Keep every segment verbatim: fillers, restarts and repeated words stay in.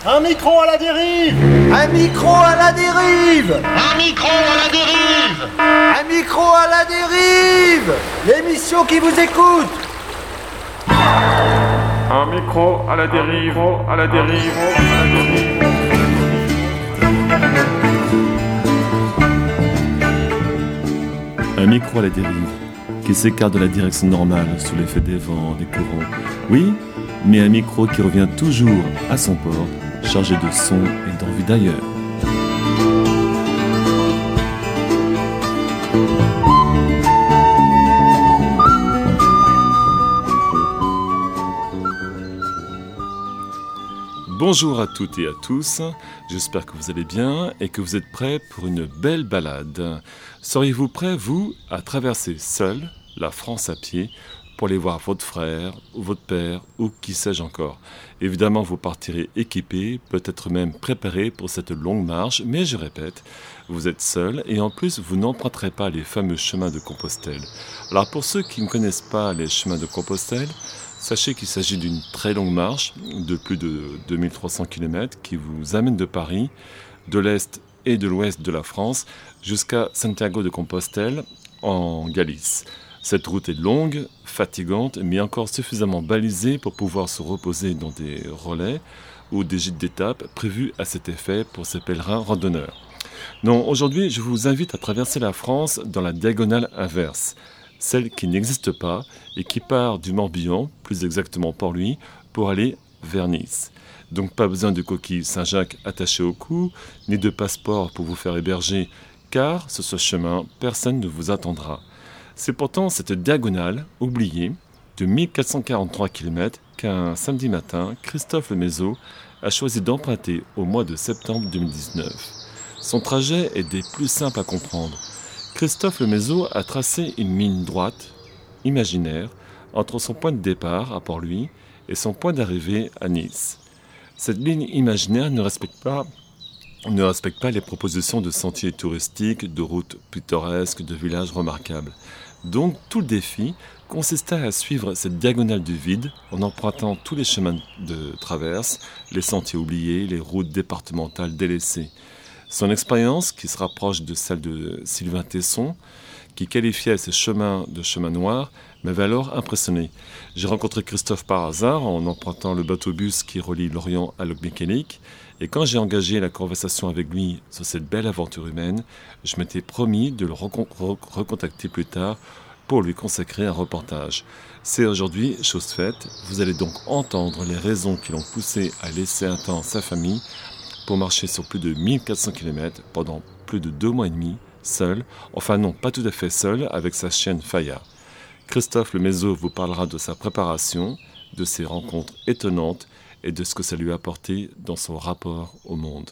Un micro à la dérive! Un micro à la dérive! Un micro à la dérive! Un micro à la dérive! L'émission qui vous écoute! Un micro à la dérive, à la dérive, à la dérive. Un micro à la dérive, qui s'écarte de la direction normale sous l'effet des vents, des courants. Oui, mais un micro qui revient toujours à son port, chargé de sons et d'envie d'ailleurs. Bonjour à toutes et à tous, j'espère que vous allez bien et que vous êtes prêts pour une belle balade. Seriez-vous prêts, vous, à traverser seul la France à pied pour aller voir votre frère ou votre père ou qui sais-je encore? Évidemment, vous partirez équipés, peut-être même préparés pour cette longue marche, mais je répète, vous êtes seul et en plus, vous n'emprunterez pas les fameux chemins de Compostelle. Alors pour ceux qui ne connaissent pas les chemins de Compostelle, sachez qu'il s'agit d'une très longue marche de plus de deux mille trois cents kilomètres qui vous amène de Paris, de l'Est et de l'Ouest de la France, jusqu'à Santiago de Compostelle en Galice. Cette route est longue, fatigante, mais encore suffisamment balisée pour pouvoir se reposer dans des relais ou des gîtes d'étape prévus à cet effet pour ces pèlerins randonneurs. Non, aujourd'hui, je vous invite à traverser la France dans la diagonale inverse, celle qui n'existe pas et qui part du Morbihan, plus exactement Port-Louis, pour aller vers Nice. Donc pas besoin de coquille Saint-Jacques attachée au cou, ni de passeport pour vous faire héberger, car sur ce chemin, personne ne vous attendra. C'est pourtant cette diagonale, oubliée, de mille quatre cent quarante-trois kilomètres qu'un samedi matin, Christophe Lemaiseau a choisi d'emprunter au mois de septembre deux mille dix-neuf. Son trajet est des plus simples à comprendre. Christophe Lemaiseau a tracé une ligne droite, imaginaire, entre son point de départ à Port-Louis et son point d'arrivée à Nice. Cette ligne imaginaire ne respecte pas ne respecte pas les propositions de sentiers touristiques, de routes pittoresques, de villages remarquables. Donc tout le défi consistait à suivre cette diagonale du vide en empruntant tous les chemins de traverse, les sentiers oubliés, les routes départementales délaissées. Son expérience, qui se rapproche de celle de Sylvain Tesson, qui qualifiait ces chemins de chemins noirs, m'avait alors impressionné. J'ai rencontré Christophe par hasard en empruntant le bateau-bus qui relie Lorient à Locmiquélic. Et quand j'ai engagé la conversation avec lui sur cette belle aventure humaine, je m'étais promis de le recon- recontacter plus tard pour lui consacrer un reportage. C'est aujourd'hui chose faite. Vous allez donc entendre les raisons qui l'ont poussé à laisser un temps sa famille pour marcher sur plus de mille quatre cents kilomètres pendant plus de deux mois et demi, seul, enfin non, pas tout à fait seul, avec sa chienne Faya. Christophe Lemaiseau vous parlera de sa préparation, de ses rencontres étonnantes et de ce que ça lui a apporté dans son rapport au monde.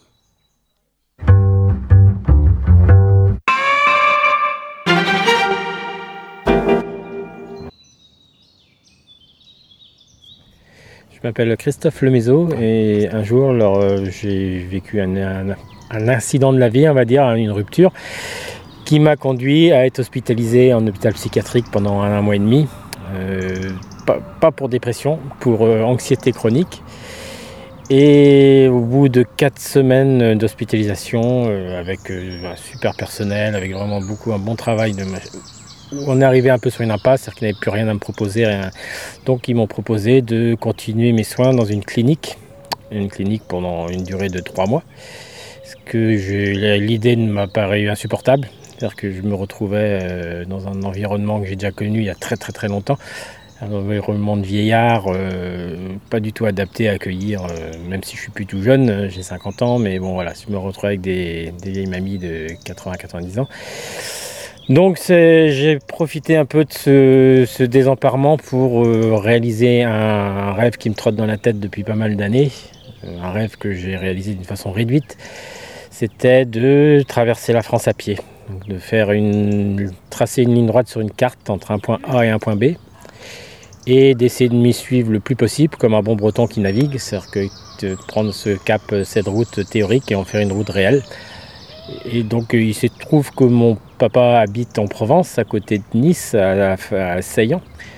Je m'appelle Christophe Lemaiseau et un jour, alors, euh, j'ai vécu un, un, un incident de la vie, on va dire, une rupture, qui m'a conduit à être hospitalisé en hôpital psychiatrique pendant un, un mois et demi. Euh, pas, pas pour dépression, pour euh, anxiété chronique. Et au bout de quatre semaines d'hospitalisation, euh, avec euh, un super personnel, avec vraiment beaucoup, un bon travail de ma... on est arrivé un peu sur une impasse, c'est-à-dire qu'ils n'avaient plus rien à me proposer. Rien. Donc ils m'ont proposé de continuer mes soins dans une clinique, une clinique pendant une durée de trois mois. Parce que je, l'idée ne m'a paru insupportable, c'est-à-dire que je me retrouvais euh, dans un environnement que j'ai déjà connu il y a très très très longtemps. Un environnement de vieillard, euh, pas du tout adapté à accueillir, euh, même si je suis plus tout jeune, euh, j'ai cinquante ans, mais bon voilà, je me retrouve avec des, des vieilles mamies de quatre-vingts à quatre-vingt-dix ans. Donc c'est, j'ai profité un peu de ce, ce désemparement pour euh, réaliser un, un rêve qui me trotte dans la tête depuis pas mal d'années, euh, un rêve que j'ai réalisé d'une façon réduite, c'était de traverser la France à pied, donc de faire une, tracer une ligne droite sur une carte entre un point A et un point B, et d'essayer de m'y suivre le plus possible comme un bon breton qui navigue, c'est-à-dire que de prendre ce cap, cette route théorique et en faire une route réelle. Et donc il se trouve que mon papa habite en Provence, à côté de Nice, à, à Saillant.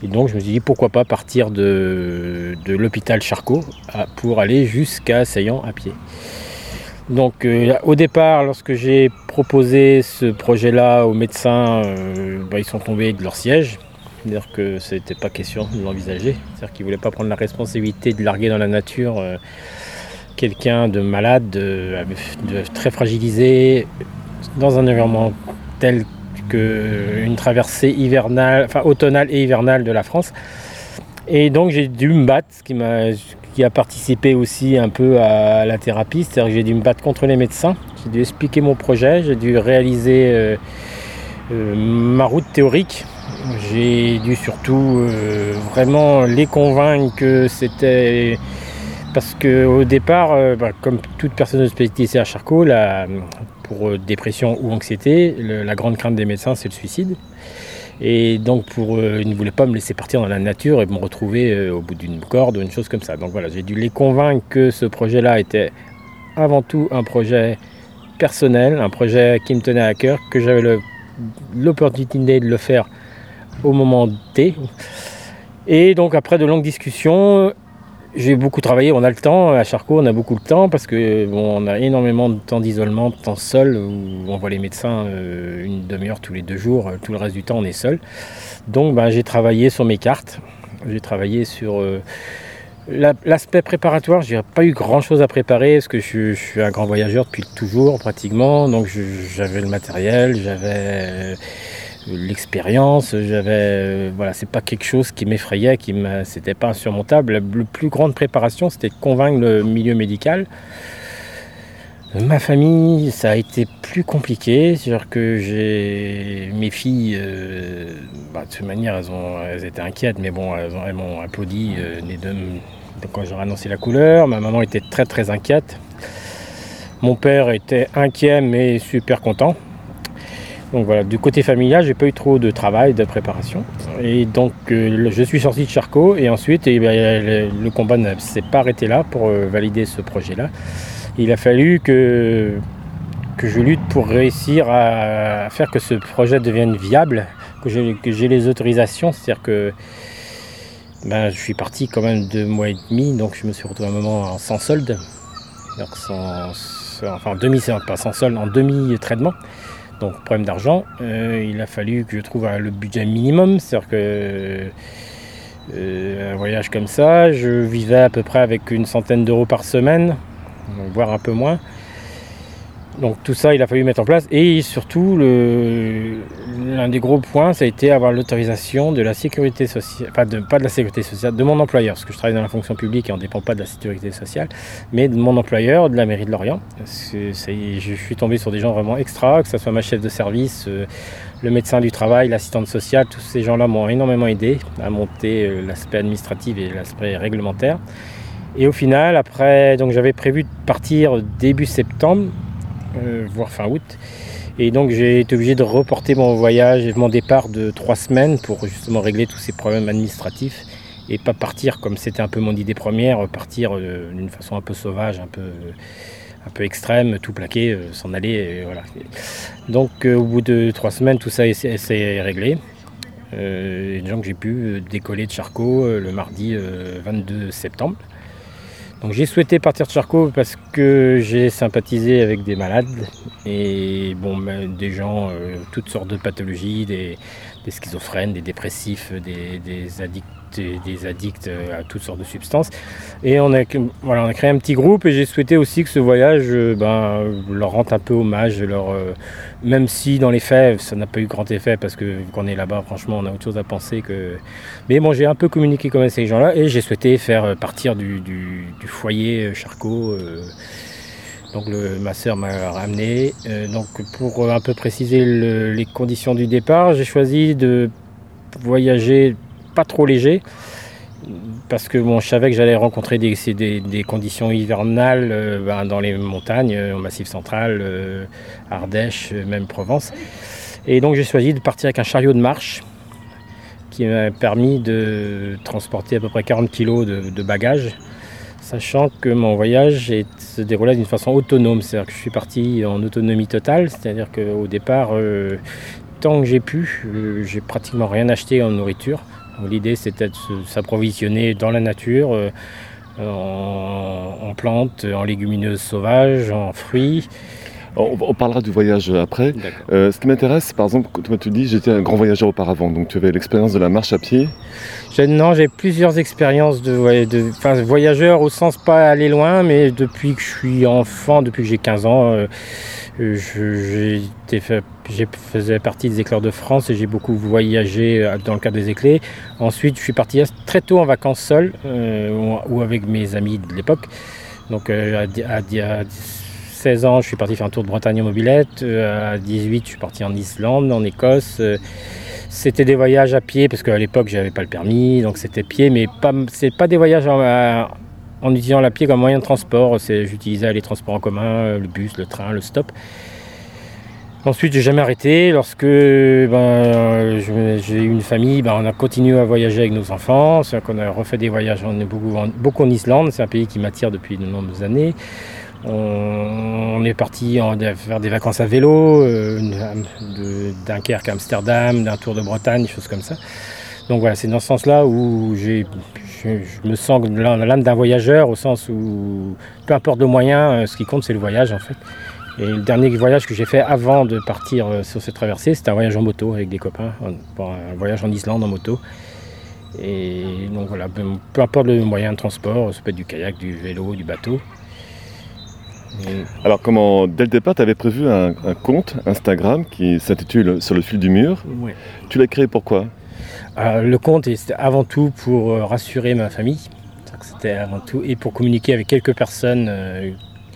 Et donc je me suis dit pourquoi pas partir de, de l'hôpital Charcot à, pour aller jusqu'à Saillant à pied. Donc euh, au départ, lorsque j'ai proposé ce projet-là aux médecins, euh, bah, ils sont tombés de leur siège. C'est-à-dire que c'était pas question de l'envisager. C'est-à-dire qu'ils ne voulaient pas prendre la responsabilité de larguer dans la nature euh, quelqu'un de malade, de, de très fragilisé, dans un environnement tel qu'une traversée hivernale, enfin automnale et hivernale de la France. Et donc j'ai dû me battre, ce qui m'a, qui a participé aussi un peu à la thérapie, c'est-à-dire que j'ai dû me battre contre les médecins, j'ai dû expliquer mon projet, j'ai dû réaliser euh, euh, ma route théorique, j'ai dû surtout euh, vraiment les convaincre que c'était... Parce qu'au départ, euh, bah, comme toute personne hospitalisée à Charcot, la, pour euh, dépression ou anxiété, le, la grande crainte des médecins, c'est le suicide. Et donc, pour, euh, ils ne voulaient pas me laisser partir dans la nature et me retrouver euh, au bout d'une corde ou une chose comme ça. Donc voilà, j'ai dû les convaincre que ce projet-là était avant tout un projet personnel, un projet qui me tenait à cœur, que j'avais le, l'opportunité de le faire au moment T. Et donc, après de longues discussions, j'ai beaucoup travaillé, on a le temps, à Charcot on a beaucoup de temps parce que bon, on a énormément de temps d'isolement, de temps seul, où on voit les médecins euh, une demi-heure tous les deux jours, tout le reste du temps on est seul. Donc ben, j'ai travaillé sur mes cartes, j'ai travaillé sur euh, la, l'aspect préparatoire, j'ai pas eu grand chose à préparer parce que je, je suis un grand voyageur depuis toujours pratiquement, donc je, j'avais le matériel, j'avais... Euh, l'expérience, j'avais, euh, voilà, c'est pas quelque chose qui m'effrayait, qui m'a, c'était pas insurmontable. La, la plus grande préparation, c'était de convaincre le milieu médical. Ma famille, ça a été plus compliqué, c'est-à-dire que j'ai mes filles, euh, bah, de toute manière, elles ont, elles étaient inquiètes, mais bon, elles, ont, elles m'ont applaudi euh, les deux, quand j'aurais annoncé la couleur. Ma maman était très très inquiète. Mon père était inquiet mais super content. Donc voilà, du côté familial, j'ai pas eu trop de travail, de préparation. Et donc euh, je suis sorti de Charcot et ensuite eh bien, le, le combat ne s'est pas arrêté là pour euh, valider ce projet-là. Il a fallu que, que je lutte pour réussir à faire que ce projet devienne viable, que j'ai, que j'ai les autorisations, c'est-à-dire que ben, je suis parti quand même deux mois et demi, donc je me suis retrouvé à un moment sans solde, donc sans, enfin demi, pas sans solde, en demi-traitement. Donc problème d'argent, euh, il a fallu que je trouve euh, le budget minimum, c'est-à-dire que euh, un voyage comme ça, je vivais à peu près avec une centaine d'euros par semaine, voire un peu moins. Donc tout ça, il a fallu mettre en place. Et surtout, le, l'un des gros points, ça a été avoir l'autorisation de la sécurité sociale, enfin de, pas de la sécurité sociale, de mon employeur, parce que je travaille dans la fonction publique et on ne dépend pas de la sécurité sociale, mais de mon employeur, de la mairie de Lorient. C'est, c'est, je suis tombé sur des gens vraiment extra, que ce soit ma chef de service, euh, le médecin du travail, l'assistante sociale, tous ces gens-là m'ont énormément aidé à monter euh, l'aspect administratif et l'aspect réglementaire. Et au final, après, donc j'avais prévu de partir début septembre, Euh, voire fin août, et donc j'ai été obligé de reporter mon voyage et mon départ de trois semaines pour justement régler tous ces problèmes administratifs et pas partir comme c'était un peu mon idée première, partir euh, d'une façon un peu sauvage, un peu, un peu extrême, tout plaquer, euh, s'en aller, et voilà. Donc euh, au bout de trois semaines tout ça s'est réglé, euh, et donc j'ai pu décoller de Charcot euh, le mardi euh, vingt-deux septembre. Donc j'ai souhaité partir de Charcot parce que j'ai sympathisé avec des malades et bon, ben, des gens, euh, toutes sortes de pathologies, des, des schizophrènes, des dépressifs, des, des addicts, des, des addicts à toutes sortes de substances. Et on a, voilà, on a créé un petit groupe et j'ai souhaité aussi que ce voyage ben, leur rende un peu hommage, leur, euh, même si dans les faits ça n'a pas eu grand effet parce que vu qu'on est là-bas, franchement on a autre chose à penser que... Mais bon, j'ai un peu communiqué comme ces gens-là et j'ai souhaité faire partir du, du, du foyer Charcot. Euh, donc le, ma sœur m'a ramené. Euh, donc pour un peu préciser le, les conditions du départ, j'ai choisi de voyager pas trop léger parce que bon, je savais que j'allais rencontrer des, des, des conditions hivernales euh, ben, dans les montagnes, au Massif central, euh, Ardèche, même Provence. Et donc j'ai choisi de partir avec un chariot de marche qui m'a permis de transporter à peu près quarante kilos de, de bagages, sachant que mon voyage est, se déroulait d'une façon autonome, c'est-à-dire que je suis parti en autonomie totale, c'est-à-dire qu'au départ, euh, tant que j'ai pu, euh, j'ai pratiquement rien acheté en nourriture, Donc, l'idée c'était de se- s'approvisionner dans la nature, euh, en, en plantes, en légumineuses sauvages, en fruits. On, on parlera du voyage après. D'accord. Euh, ce qui m'intéresse, par exemple, quand tu dis j'étais un grand voyageur auparavant, donc tu avais l'expérience de la marche à pied. J'ai- Non, j'ai plusieurs expériences de, voy- de enfin, voyageur au sens pas aller loin, mais depuis que je suis enfant, depuis que j'ai quinze ans, euh, je, j'ai été fait, j'ai faisais partie des Éclairs de France et j'ai beaucoup voyagé euh, dans le cadre des Éclairs. Ensuite, je suis parti as- très tôt en vacances seul euh, ou, ou avec mes amis de l'époque. Donc euh, à, di- à, di- à seize ans, je suis parti faire un tour de Bretagne en mobilette. Euh, à dix-huit, je suis parti en Islande, en Écosse. Euh, C'était des voyages à pied parce qu'à l'époque j'avais pas le permis, donc c'était pied, mais pas, c'est pas des voyages en, à- en utilisant la pied comme moyen de transport. C'est, j'utilisais les transports en commun, le bus, le train, le stop. Ensuite, j'ai jamais arrêté. Lorsque ben, je- j'ai eu une famille, ben, on a continué à voyager avec nos enfants. C'est qu'on a refait des voyages on est beaucoup, en, beaucoup en Islande. C'est un pays qui m'attire depuis de nombreuses années. On, on est parti en- faire des vacances à vélo, euh, de Dunkerque à Amsterdam, d'un tour de Bretagne, des choses comme ça. Donc voilà, c'est dans ce sens-là où j'ai, je, je me sens l'âme l'âme d'un voyageur, au sens où peu importe le moyen, euh, ce qui compte c'est le voyage en fait. Et le dernier voyage que j'ai fait avant de partir euh, sur cette traversée, c'était un voyage en moto avec des copains, un, pour un voyage en Islande en moto. Et donc voilà, peu, peu importe le moyen de transport, ça peut être du kayak, du vélo, du bateau. Et Alors, comment, dès le départ, tu avais prévu un, un compte Instagram qui s'intitule Sur le fil du mur. ouais. Tu l'as créé pourquoi? Euh, le compte, c'était avant tout pour euh, rassurer ma famille. C'est-à-dire que C'était avant tout et pour communiquer avec quelques personnes euh,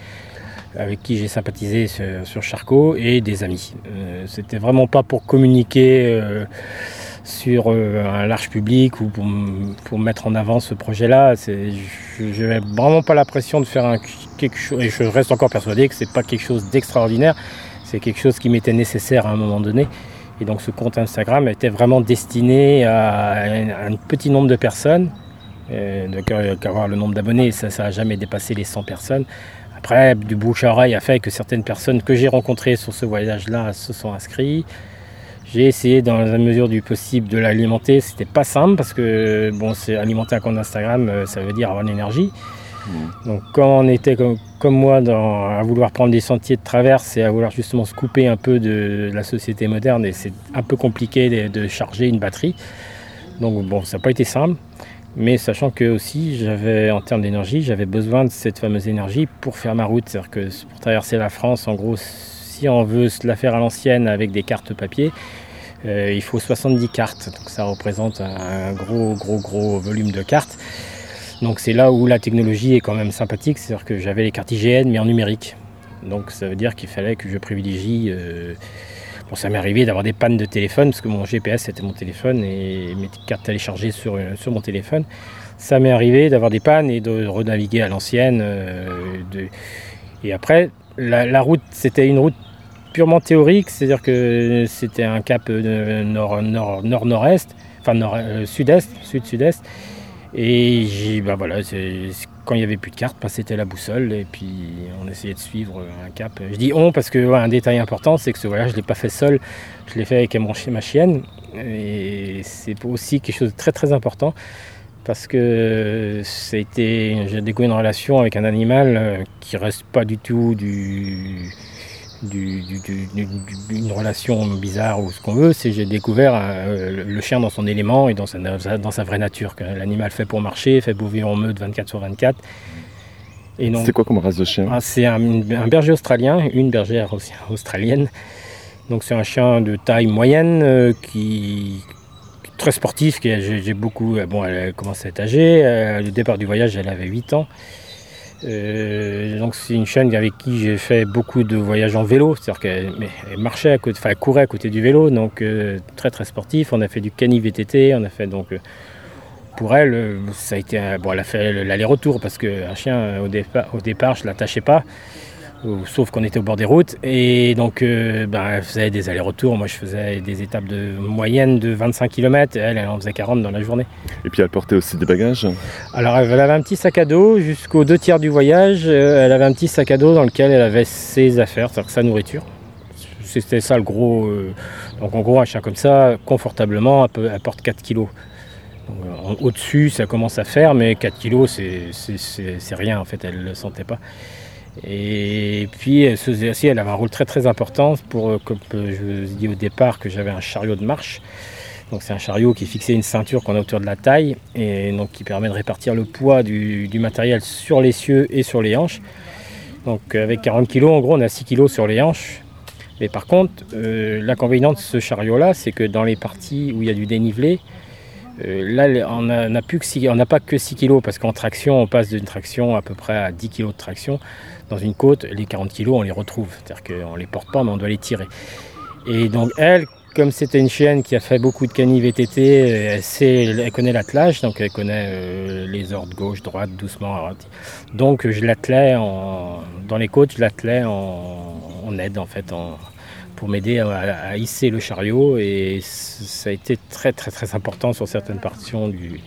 avec qui j'ai sympathisé sur, sur Charcot et des amis. Euh, c'était vraiment pas pour communiquer euh, sur euh, un large public ou pour, m- pour mettre en avant ce projet-là. C'est, je n'avais vraiment pas la pression de faire un, quelque chose, et je reste encore persuadé que c'est pas quelque chose d'extraordinaire. C'est quelque chose qui m'était nécessaire à un moment donné. Et donc ce compte Instagram était vraiment destiné à un, à un petit nombre de personnes. Euh, donc euh, qu'avoir le nombre d'abonnés, ça n'a jamais dépassé les cent personnes. Après, du bouche à oreille a fait que certaines personnes que j'ai rencontrées sur ce voyage-là se sont inscrits. J'ai essayé dans la mesure du possible de l'alimenter. C'était pas simple parce que bon, c'est alimenter un compte Instagram, euh, ça veut dire avoir de l'énergie. Donc quand on était comme, comme moi dans, à vouloir prendre des sentiers de traverse et à vouloir justement se couper un peu de, de la société moderne, et c'est un peu compliqué de, de charger une batterie. Donc bon, ça n'a pas été simple, mais sachant que aussi j'avais en termes d'énergie, j'avais besoin de cette fameuse énergie pour faire ma route. C'est-à-dire que pour traverser la France, en gros, si on veut se la faire à l'ancienne avec des cartes papier, euh, il faut soixante-dix cartes. Donc ça représente un gros, gros, gros volume de cartes. Donc c'est là où la technologie est quand même sympathique, c'est-à-dire que j'avais les cartes I G N mais en numérique. Donc ça veut dire qu'il fallait que je privilégie... Euh... Bon, ça m'est arrivé d'avoir des pannes de téléphone, parce que mon G P S c'était mon téléphone et mes cartes téléchargées sur, sur mon téléphone. Ça m'est arrivé d'avoir des pannes et de renaviguer à l'ancienne. Euh, de... Et après, la, la route, c'était une route purement théorique, c'est-à-dire que c'était un cap nord, nord, nord, nord-est, enfin nord, euh, sud-est, sud-sud-est. Et j'ai, bah voilà, c'est, quand il n'y avait plus de carte, bah c'était la boussole et puis on essayait de suivre un cap. Je dis on parce que ouais, un détail important, c'est que ce voyage je ne l'ai pas fait seul, je l'ai fait avec mon, ma chienne. Et c'est aussi quelque chose de très très important parce que ça a été, j'ai découvert une relation avec un animal qui ne reste pas du tout du... Du, du, du, du, une relation bizarre ou ce qu'on veut, c'est que j'ai découvert euh, le chien dans son élément et dans sa, dans sa vraie nature, que l'animal fait pour marcher, fait pour vivre en meute vingt-quatre sur vingt-quatre. Et donc, c'est quoi comme race de chien? ah, C'est un, un berger australien, une bergère aussi australienne. Donc c'est un chien de taille moyenne euh, qui très sportif, qui j'ai, j'ai beaucoup, bon, elle a commencé à être âgée, euh, le départ du voyage elle avait huit ans. Euh, donc c'est une chaîne avec qui j'ai fait beaucoup de voyages en vélo, c'est-à-dire qu'elle elle marchait à côté, enfin elle courait à côté du vélo, donc euh, très très sportif. On a fait du cani V T T, on a fait donc euh, pour elle, euh, ça a été, un, bon, elle a fait l'aller-retour parce qu'un chien au départ, au départ je l'attachais pas, ou, sauf qu'on était au bord des routes et donc euh, ben, elle faisait des allers-retours. Moi je faisais des étapes de moyenne de vingt-cinq kilomètres et elle, elle en faisait quarante dans la journée. Et puis elle portait aussi des bagages? Alors elle avait un petit sac à dos jusqu'aux deux tiers du voyage. Euh, elle avait un petit sac à dos dans lequel elle avait ses affaires, c'est-à-dire sa nourriture. C'était ça le gros. Euh, donc en gros un chien comme ça, confortablement, elle, peut, elle porte quatre kilos. Donc, au-dessus, ça commence à faire, mais quatre kilos, c'est, c'est, c'est, c'est rien en fait, elle ne le sentait pas. Et puis, elle se faisait aussi, elle avait un rôle très très important pour, comme je vous ai dit au départ, que j'avais un chariot de marche. Donc c'est un chariot qui est fixé à une ceinture qu'on a autour de la taille et donc qui permet de répartir le poids du, du matériel sur l'essieu et sur les hanches. Donc avec quarante kilos, en gros, on a six kilos sur les hanches. Mais par contre, euh, l'inconvénient de ce chariot-là, c'est que dans les parties où il y a du dénivelé, euh, là, on n'a plus que six, on n'a pas que six kilos parce qu'en traction, on passe d'une traction à peu près à dix kilos de traction. Dans une côte, les quarante kilos, on les retrouve. C'est-à-dire qu'on ne les porte pas, mais on doit les tirer. Et donc elle, comme c'était une chienne qui a fait beaucoup de cani V T T, elle, sait, elle connaît l'attelage, donc elle connaît euh, les ordres gauche, droite, doucement. droite. Donc je l'attelais en, dans les côtes, je l'attelais en, en aide en fait, en, pour m'aider à, à hisser le chariot, et ça a été très très très important sur certaines portions du,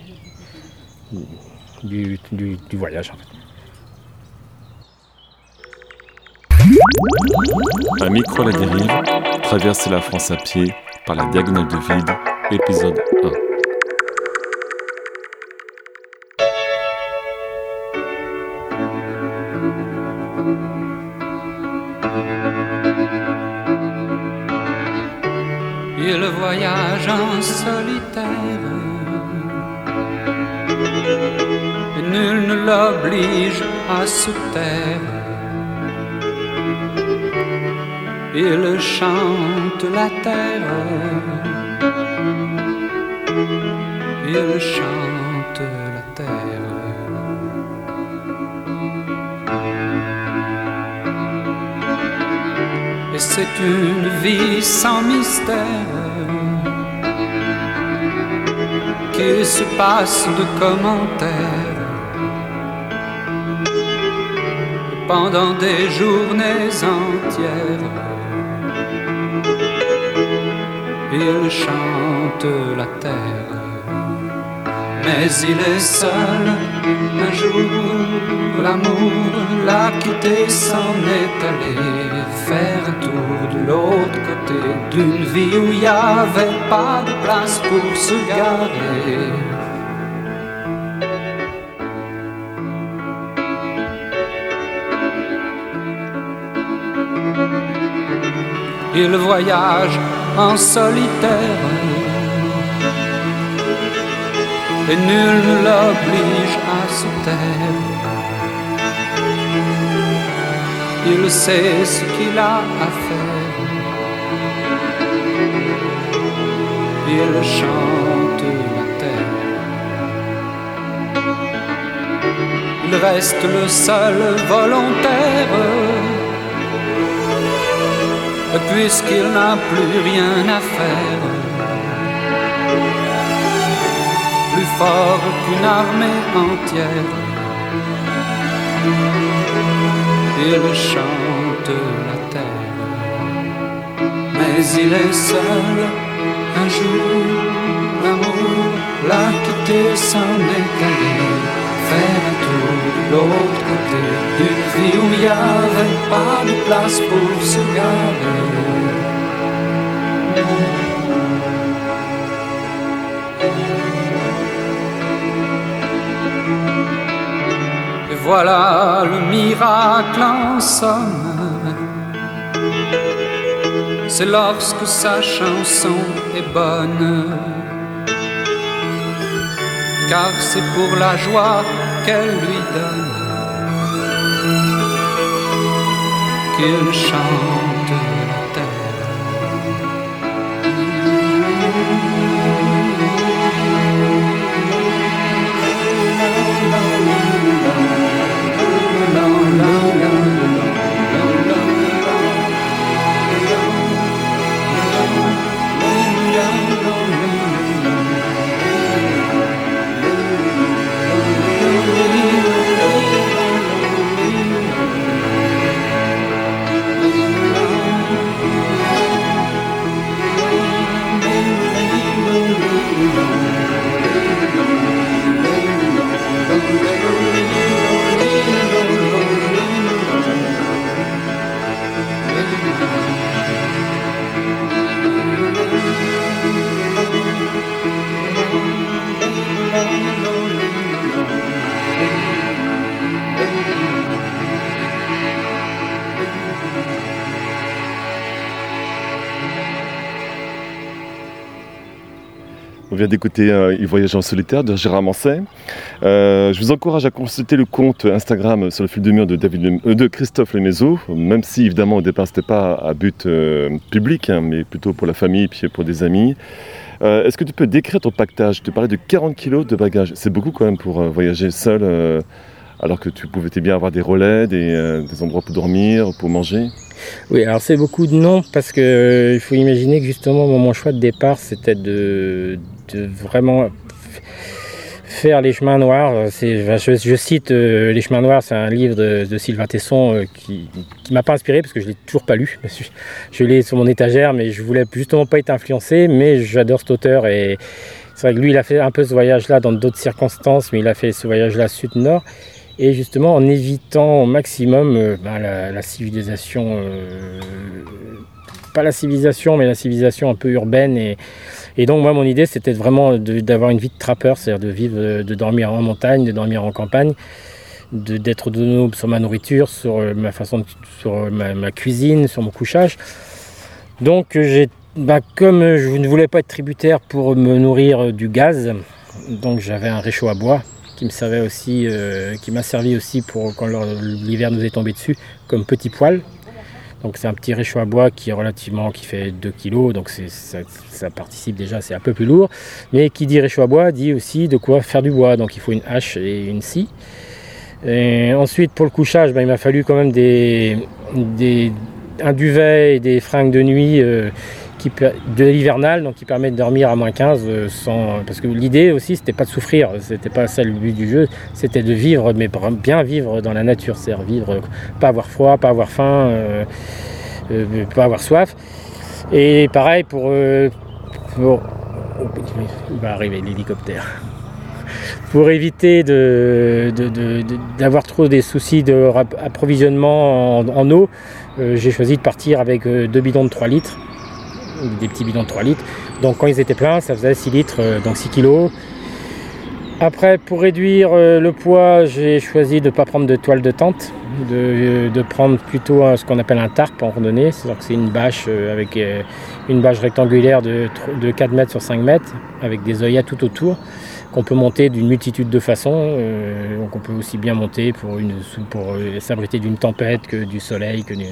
du, du, du voyage en fait. Un micro à la dérive, traverser la France à pied par la diagonale du vide, épisode un. Il voyage en solitaire et nul ne l'oblige à se taire. Il chante la terre, il chante la terre. Et c'est une vie sans mystère qui se passe de commentaires pendant des journées entières. Il chante la terre, mais il est seul. Un jour, l'amour l'a quitté, s'en est allé faire un tour de l'autre côté d'une vie où il n'y avait pas de place pour se garer. Il voyage en solitaire et nul ne l'oblige à se taire. Il sait ce qu'il a à faire. Il chante la terre. Il reste le seul volontaire, puisqu'il n'a plus rien à faire. Plus fort qu'une armée entière, il chante la terre. Mais il est seul. Un jour, l'amour l'a quitté, s'en est allé faire un tour de l'autre côté d'une vie où il n'y avait pas de place pour se garer. Et voilà le miracle en somme, c'est lorsque sa chanson est bonne, car c'est pour la joie qu'elle lui donne qu'il chante la terre. vient d'écouter euh, Il voyage en solitaire de Gérard Manset. Euh, je vous encourage à consulter le compte Instagram sur le fil de mur de, David, euh, de Christophe Lemézot, même si évidemment au départ c'était pas à but euh, public, hein, mais plutôt pour la famille et pour des amis. Euh, est-ce que tu peux décrire ton pactage? Tu parlais de quarante kilos de bagages. C'est beaucoup quand même pour euh, voyager seul, euh, alors que tu pouvais bien avoir des relais, des, euh, des endroits pour dormir, pour manger. Oui, alors c'est beaucoup de non, parce qu'il euh, faut imaginer que justement mon choix de départ c'était de, de vraiment faire les chemins noirs. C'est, je, je cite euh, Les chemins noirs, c'est un livre de, de Sylvain Tesson euh, qui ne m'a pas inspiré parce que je ne l'ai toujours pas lu. Je, je l'ai sur mon étagère, mais je ne voulais justement pas être influencé, mais j'adore cet auteur et c'est vrai que lui il a fait un peu ce voyage-là dans d'autres circonstances, mais il a fait ce voyage-là sud-nord. Et justement en évitant au maximum euh, bah, la, la civilisation, euh, pas la civilisation, mais la civilisation un peu urbaine. Et, et donc moi mon idée c'était vraiment de, d'avoir une vie de trappeur, c'est-à-dire de vivre, de dormir en montagne, de dormir en campagne, de, d'être autonome sur ma nourriture, sur ma façon, de, sur ma, ma cuisine, sur mon couchage. Donc j'ai, bah, comme je ne voulais pas être tributaire pour me nourrir du gaz, donc j'avais un réchaud à bois. Qui me servait aussi, euh, qui m'a servi aussi pour quand l'hiver nous est tombé dessus, comme petit poêle. Donc c'est un petit réchaud à bois qui est relativement, qui fait deux kilos, donc c'est, ça, ça participe déjà, c'est un peu plus lourd. Mais qui dit réchaud à bois dit aussi de quoi faire du bois, donc il faut une hache et une scie. Et ensuite pour le couchage, ben, il m'a fallu quand même des, des, un duvet et des fringues de nuit euh, qui, de l'hivernal, donc qui permettent de dormir à moins quinze sans, parce que l'idée aussi c'était pas de souffrir, c'était pas ça le but du jeu, c'était de vivre, mais bien vivre dans la nature, c'est-à-dire vivre, pas avoir froid, pas avoir faim, euh, euh, pas avoir soif. Et pareil pour, euh, pour il va arriver l'hélicoptère. Pour éviter de, de, de, de, d'avoir trop des soucis d'approvisionnement en, en eau, euh, j'ai choisi de partir avec euh, deux bidons de trois litres. Des petits bidons de trois litres. Donc quand ils étaient pleins, ça faisait six litres, euh, donc six kilos. Après, pour réduire euh, le poids, j'ai choisi de ne pas prendre de toile de tente, de, euh, de prendre plutôt euh, ce qu'on appelle un tarp en randonnée. C'est-à-dire que c'est une bâche euh, avec euh, une bâche rectangulaire de, de quatre mètres sur cinq mètres, avec des œillets tout autour, qu'on peut monter d'une multitude de façons. Euh, donc on peut aussi bien monter pour, une, pour euh, s'abriter d'une tempête que du soleil, que du...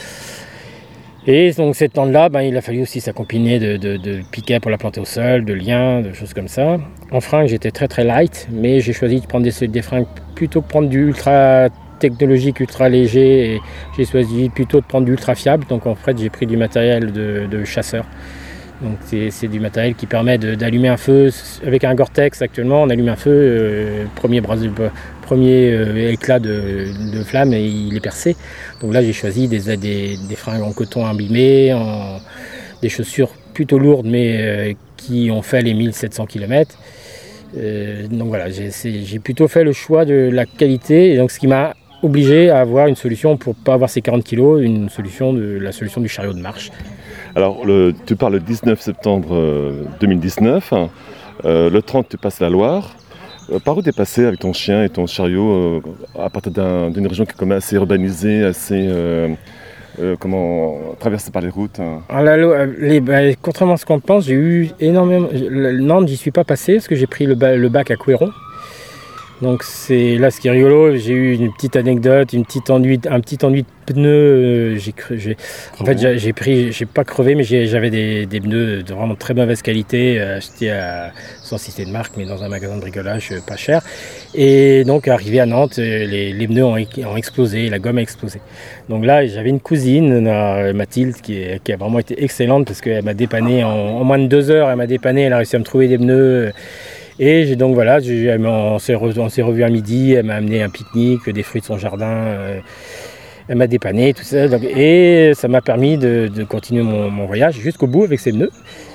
Et donc cette tente-là, ben, il a fallu aussi s'accompagner de, de, de piquets pour la planter au sol, de liens, de choses comme ça. En fringues, j'étais très très light, mais j'ai choisi de prendre des, des fringues plutôt prendre du ultra technologique, ultra léger, et j'ai choisi plutôt de prendre du ultra fiable. Donc en fait, j'ai pris du matériel de, de chasseur. Donc c'est, c'est du matériel qui permet de, d'allumer un feu. Avec un Gore-Tex actuellement, on allume un feu, euh, premier, bras, premier euh, éclat de, de flamme et il est percé. Donc là j'ai choisi des, des, des fringues en coton imbibé, en, des chaussures plutôt lourdes mais euh, qui ont fait les mille sept cents kilomètres. Euh, donc voilà, j'ai, j'ai plutôt fait le choix de la qualité, et donc ce qui m'a obligé à avoir une solution pour ne pas avoir ces quarante kilos, une solution de, la solution du chariot de marche. Alors, le, tu parles le dix-neuf septembre deux mille dix-neuf, hein, euh, le trente tu passes la Loire. Euh, par où tu es passé avec ton chien et ton chariot euh, à partir d'un, d'une région qui est quand même assez urbanisée, assez euh, euh, comment, traversée par les routes hein. Alors, la, les, bah, contrairement à ce qu'on pense, j'ai eu énormément... Nantes, j'y suis pas passé parce que j'ai pris le, le bac à Couéron. Donc c'est là ce qui est rigolo, j'ai eu une petite anecdote, une petite ennui, un petit ennui de pneus. Euh, j'ai, j'ai, en fait j'ai, j'ai pris, j'ai pas crevé, mais j'ai, j'avais des, des pneus de vraiment très mauvaise qualité, euh, achetés à, sans citer de marque, mais dans un magasin de bricolage euh, pas cher. Et donc arrivé à Nantes, euh, les, les pneus ont, ont explosé, la gomme a explosé. Donc là j'avais une cousine, euh, Mathilde, qui, est, qui a vraiment été excellente parce qu'elle m'a dépanné en, en moins de deux heures, elle m'a dépanné, elle a réussi à me trouver des pneus. Euh, Et j'ai donc voilà, j'ai, on, s'est revu, on s'est revu à midi, elle m'a amené un pique-nique, des fruits de son jardin, euh, elle m'a dépanné, tout ça. Donc, et ça m'a permis de, de continuer mon, mon voyage jusqu'au bout avec ses pneus.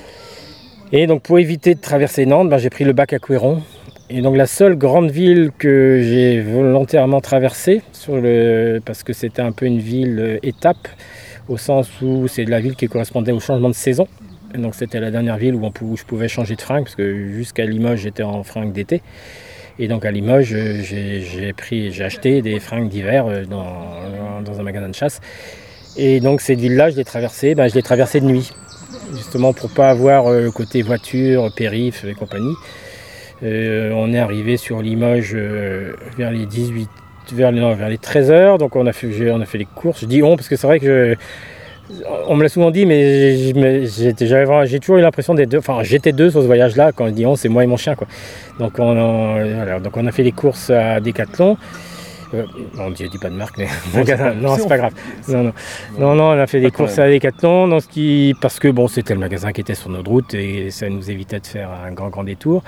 Et donc pour éviter de traverser Nantes, ben, j'ai pris le bac à Couéron. Et donc la seule grande ville que j'ai volontairement traversée, sur le, parce que c'était un peu une ville euh, étape, au sens où c'est la ville qui correspondait au changement de saison. Donc c'était la dernière ville où, on pouvait, où je pouvais changer de fringues, parce que jusqu'à Limoges j'étais en fringues d'été. Et donc à Limoges j'ai, j'ai, pris, j'ai acheté des fringues d'hiver dans, dans un magasin de chasse. Et donc cette ville-là je l'ai traversée, ben, je l'ai traversée de nuit. justement pour pas avoir le côté voiture, périph' et compagnie. Euh, on est arrivé sur Limoges euh, vers les dix-huit, vers, non, vers les treize heures, donc on a fait, on a fait les courses. Je dis on parce que c'est vrai que je, on me l'a souvent dit, mais j'étais, j'avais, j'ai toujours eu l'impression d'être deux, enfin j'étais deux sur ce voyage-là. Quand je dis on, c'est moi et mon chien, quoi. Donc on, on, voilà, donc on a fait les courses à Decathlon. Euh, non, je dis pas de marque, mais non, magasin, non c'est pas grave. Non, non, non, non, on a fait des courses à Decathlon, dans ce qui, parce que bon, c'était le magasin qui était sur notre route et ça nous évitait de faire un grand, grand détour.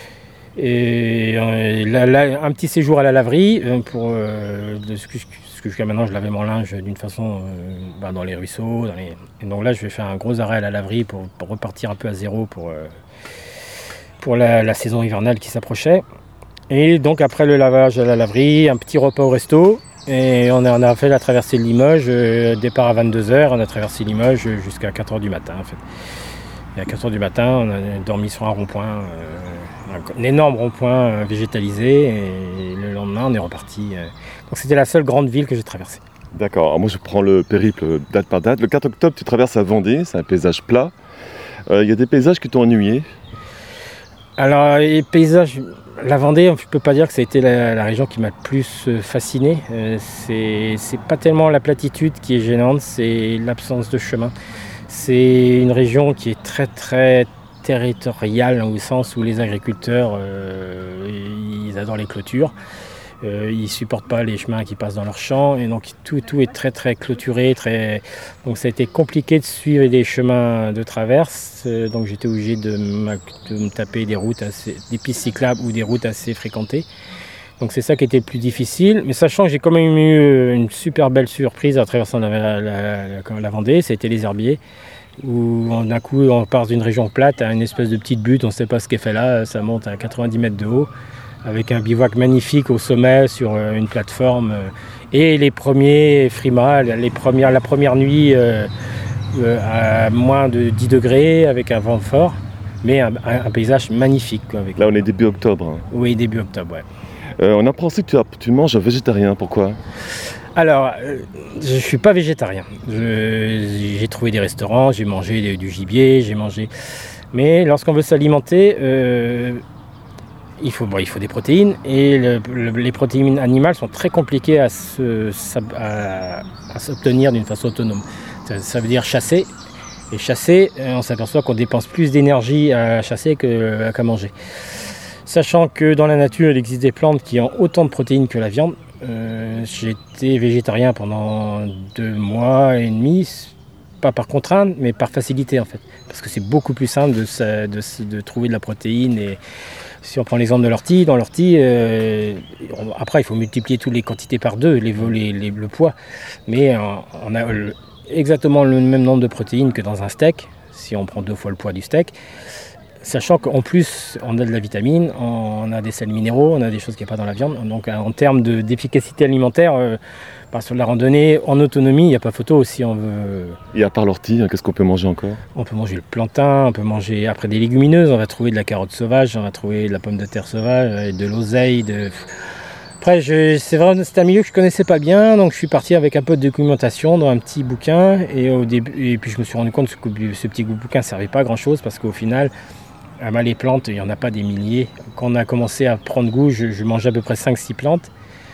Et euh, là, là, un petit séjour à la laverie pour euh, de ce que, ce que jusqu'à maintenant je lavais mon linge d'une façon euh, bah, dans les ruisseaux, dans les... Et donc là je vais faire un gros arrêt à la laverie pour, pour repartir un peu à zéro pour, euh, pour la, la saison hivernale qui s'approchait. Et donc après le lavage à la laverie, un petit repas au resto et on a, on a fait la traversée de Limoges, euh, départ à vingt-deux heures, on a traversé Limoges jusqu'à quatre heures du matin en fait. Et à quatre heures du matin on a dormi sur un rond-point, euh, un, un énorme rond-point euh, végétalisé et le lendemain on est reparti. Euh, donc c'était la seule grande ville que j'ai traversée. D'accord, alors moi je prends le périple date par date. Le quatre octobre tu traverses la Vendée, c'est un paysage plat. Il euh, y a des paysages qui t'ont ennuyé? Alors les paysages... La Vendée, je ne peux pas dire que ça a été la, la région qui m'a le plus fasciné. Euh, c'est, c'est pas tellement la platitude qui est gênante, c'est l'absence de chemin. C'est une région qui est très très territoriale au sens où les agriculteurs, euh, ils adorent les clôtures. Euh, ils ne supportent pas les chemins qui passent dans leurs champs et donc tout, tout est très très clôturé. Très... Donc ça a été compliqué de suivre des chemins de traverse. Euh, donc j'étais obligé de, de me taper des routes assez, des pistes cyclables ou des routes assez fréquentées. Donc c'est ça qui était le plus difficile. Mais sachant que j'ai quand même eu une super belle surprise en traversant la, la, la, la Vendée, c'était les herbiers. Où d'un coup on part d'une région plate à une espèce de petite butte, on ne sait pas ce qu'est fait là, ça monte à quatre-vingt-dix mètres de haut. Avec un bivouac magnifique au sommet sur une plateforme et les premiers frimas, les premières, la première nuit euh, à moins de dix degrés avec un vent fort, mais un, un, un paysage magnifique. Quoi, avec là on est début octobre. Hein. Oui, début octobre, ouais. Euh, on apprend aussi que tu, as, tu manges végétarien, pourquoi? Alors, euh, je ne suis pas végétarien. Je, j'ai trouvé des restaurants, j'ai mangé du gibier, j'ai mangé... Mais lorsqu'on veut s'alimenter... Euh, Il faut, bon, il faut des protéines et le, le, les protéines animales sont très compliquées à, se, à, à s'obtenir d'une façon autonome. Ça, ça veut dire chasser. Et chasser, on s'aperçoit qu'on dépense plus d'énergie à chasser que, qu'à manger. Sachant que dans la nature, il existe des plantes qui ont autant de protéines que la viande. Euh, j'ai été végétarien pendant deux mois et demi, pas par contrainte, mais par facilité en fait. Parce que c'est beaucoup plus simple de, de, de trouver de la protéine. Et si on prend l'exemple de l'ortie, dans l'ortie, euh, on, après il faut multiplier toutes les quantités par deux, les, les, les, le poids. Mais on, on a le, exactement le même nombre de protéines que dans un steak, si on prend deux fois le poids du steak. Sachant qu'en plus, on a de la vitamine, on a des sels minéraux, on a des choses qu'il n'y a pas dans la viande. Donc en termes de, d'efficacité alimentaire, euh, bah, sur la randonnée, en autonomie, il n'y a pas photo si on veut. Et à part l'ortie, qu'est-ce qu'on peut manger encore? On peut manger le plantain, on peut manger après des légumineuses, on va trouver de la carotte sauvage, on va trouver de la pomme de terre sauvage, de l'oseille. De... Après, je, c'est, vrai, c'est un milieu que je ne connaissais pas bien, donc je suis parti avec un peu de documentation dans un petit bouquin. Et, au début, et puis je me suis rendu compte que ce petit bouquin ne servait pas à grand-chose parce qu'au final, ah ben, les plantes, il n'y en a pas des milliers. Quand on a commencé à prendre goût, je, je mangeais à peu près cinq six plantes.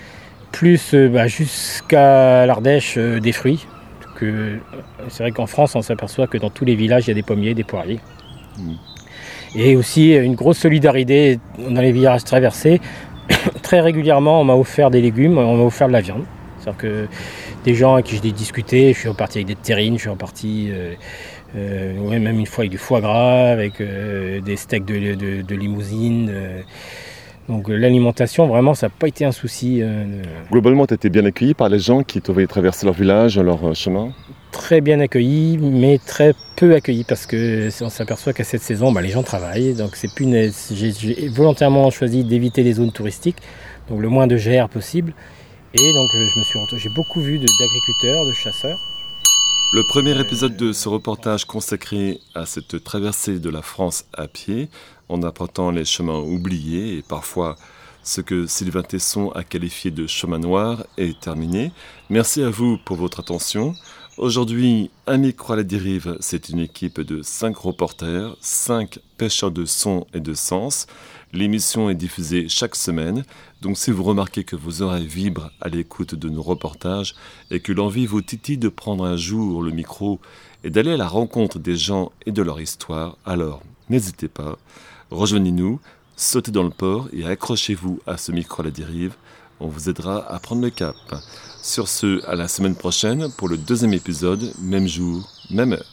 Plus euh, bah, jusqu'à l'Ardèche, euh, des fruits. Que, c'est vrai qu'en France, on s'aperçoit que dans tous les villages, il y a des pommiers, des poiriers. Mmh. Et aussi une grosse solidarité dans les villages traversés. Très régulièrement, on m'a offert des légumes, on m'a offert de la viande. C'est-à-dire que des gens avec qui j'ai discuté, je suis reparti avec des terrines, je suis reparti... Euh, Euh, ouais, même une fois avec du foie gras, avec euh, des steaks de, de, de limousine. Euh. Donc euh, l'alimentation, vraiment, ça n'a pas été un souci. Euh, de... Globalement, tu as été bien accueilli par les gens qui te voyaient traverser leur village, leur euh, chemin? Très bien accueilli, mais très peu accueilli parce qu'on s'aperçoit qu'à cette saison, bah, les gens travaillent. Donc c'est plus une... j'ai, j'ai volontairement choisi d'éviter les zones touristiques, donc le moins de G R possible. Et donc euh, je me suis retrouvé, j'ai beaucoup vu de, d'agriculteurs, de chasseurs. Le premier épisode de ce reportage consacré à cette traversée de la France à pied, en apportant les chemins oubliés et parfois ce que Sylvain Tesson a qualifié de chemin noir, est terminé. Merci à vous pour votre attention. Aujourd'hui, un micro à la dérive, c'est une équipe de cinq reporters, cinq pêcheurs de son et de sens. L'émission est diffusée chaque semaine, donc si vous remarquez que vos oreilles vibrent à l'écoute de nos reportages et que l'envie vous titille de prendre un jour le micro et d'aller à la rencontre des gens et de leur histoire, alors n'hésitez pas, rejoignez-nous, sautez dans le port et accrochez-vous à ce micro à la dérive. On vous aidera à prendre le cap. Sur ce, à la semaine prochaine pour le deuxième épisode, même jour, même heure.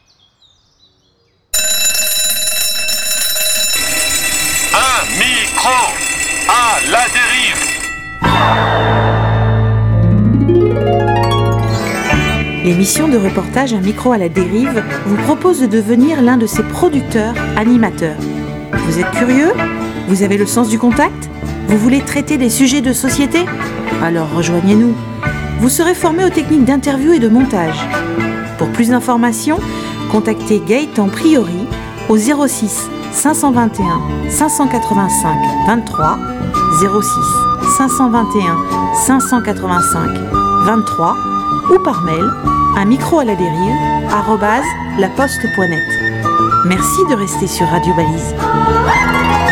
Un micro à la dérive. L'émission de reportage Un micro à la dérive vous propose de devenir l'un de ses producteurs, animateurs. Vous êtes curieux ? Vous avez le sens du contact ? Vous voulez traiter des sujets de société ? Alors rejoignez-nous. Vous serez formé aux techniques d'interview et de montage. Pour plus d'informations, contactez Gaëtan Priori au zéro six cinq cent vingt et un cinq cent quatre-vingt-cinq vingt-trois, zéro six cinq cent vingt et un cinq cent quatre-vingt-cinq vingt-trois ou par mail un micro à la dérive arobase laposte point net. Merci de rester sur Radio Balise.